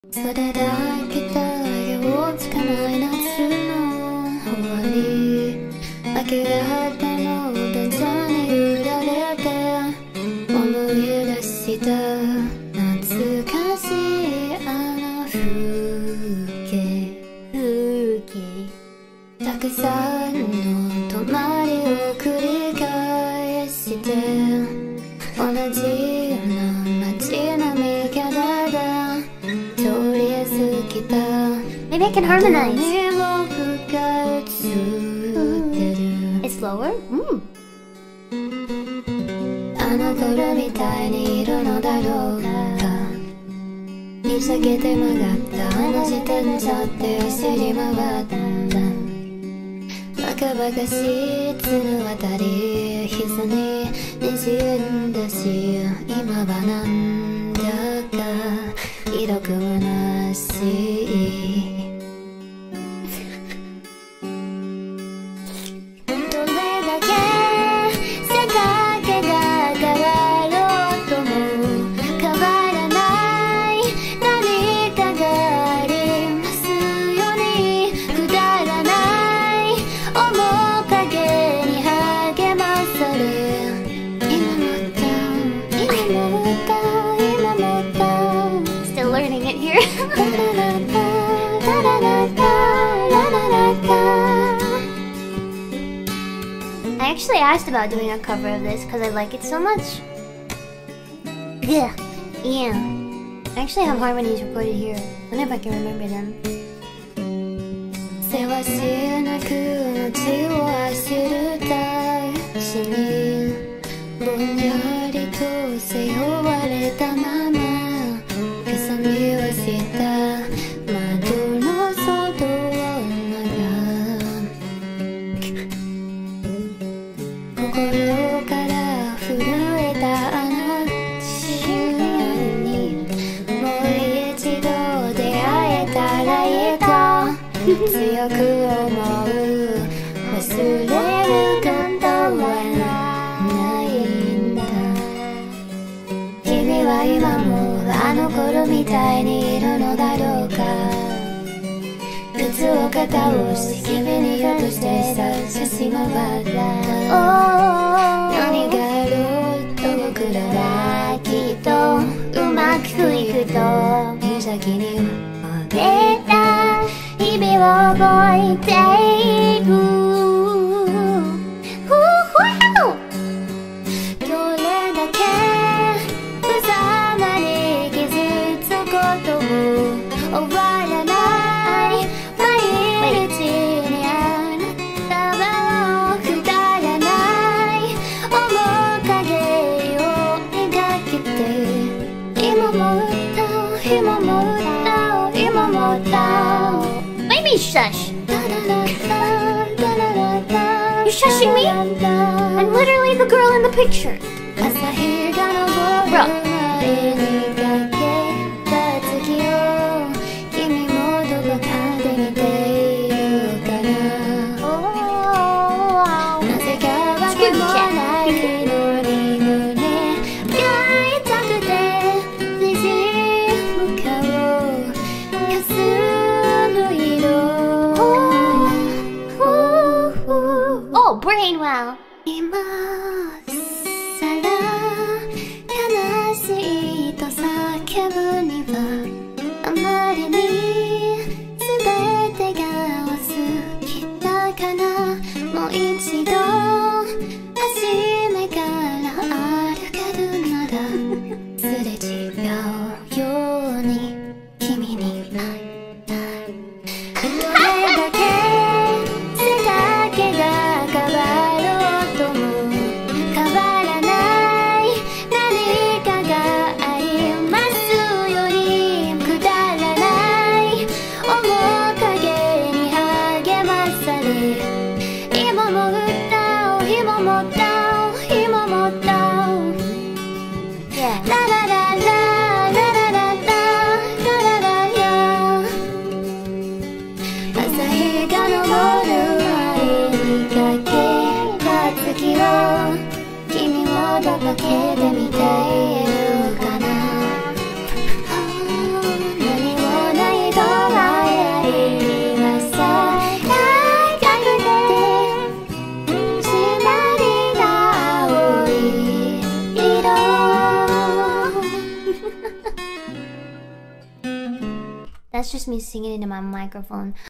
それだけだよつかない夏の終わり、明け方の電車に揺られて思い出した懐かしいあの風景、たくさんの泊まりを繰り返して同じような街並みからだ通り過ぎた Maybe I can harmonize. It's slower? あの頃みたいにいるのだろうか、見下げて曲がった同じ電車って走り回ったバカバカしい綱渡り膝に滲んだし、今はなんだかひどく虚しいどれだけ世界が変わろうとも変わらない何かがありますように、くだらない面影に励まされ、今も歌う今も歌う今も歌う Still learning it here. I actually asked about doing a cover of this because I like it so much. Yeah. I actually have harmonies recorded here. I wonder if I can remember them. せわしなく街を走るたしにぼんやりと背負われたままくさみはした窓の外を心から震えたあの瞬間にもう一度出会えたらいいと強く思う、忘れることはないんだ。君は今もあの頃みたいにいるのだろうか、靴を片押し君に落としてさしまった何があろうと僕らはきっとうまくいくと無邪気に思ってた日々を覚えている。どれだけ無様に傷つくことも終わらない毎日にあなたはくだらない面影を描けて、今も歌う今も歌う今も歌う。 Maybe shush. You're shushing me? I'm literally the girl in the picture. Bro. Screw the cat. Oh, brain wow. 今さら悲しいと叫ぶにはあまりに全てが多すぎたかな、もう一度初めから歩けるならすれ違うように君に会いたい。どれだけ背丈が変わろうとも変わらない何かがありますように、くだらない面影に励まされ、今も歌う今も歌う今も歌う。ララララララララララララ、朝日が昇る前にかけた月を君もどこけてみているかな、何を That's just me singing into my microphone.